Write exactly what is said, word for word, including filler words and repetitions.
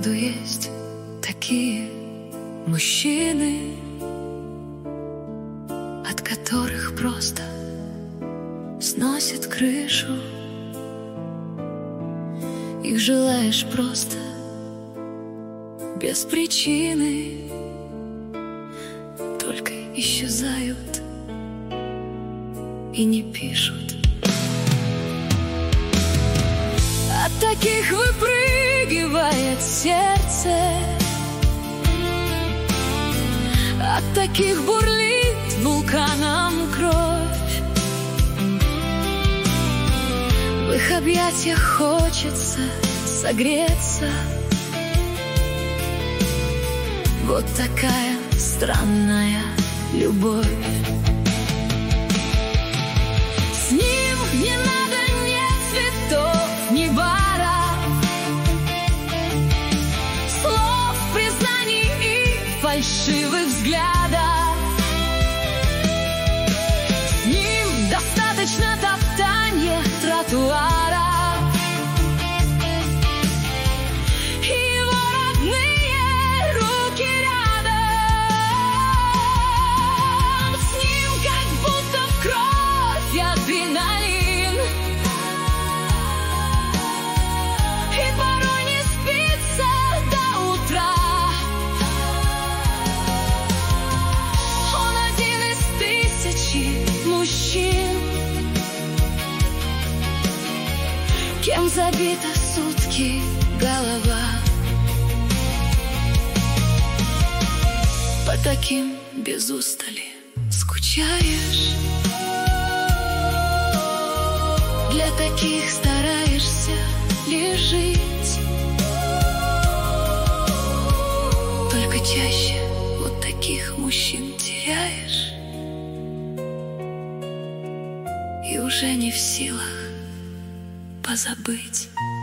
вправду есть такие мужчины, от которых просто сносит крышу. Их желаешь просто без причины, только исчезают и не пишут. От таких выпрыгивает сердце, от таких бурлит вулканом кровь. В их объятиях хочется согреться. Вот такая странная любовь. С ним не надо ни цветов, ни бара, слов, признаний и фальшивых взглядов. С ним достаточно топтания тротуара. Кем забита сутки голова? По таким без устали скучаешь, для таких стараешься лишь жить. Только чаще вот таких мужчин теряешь, и уже не в силах позабыть.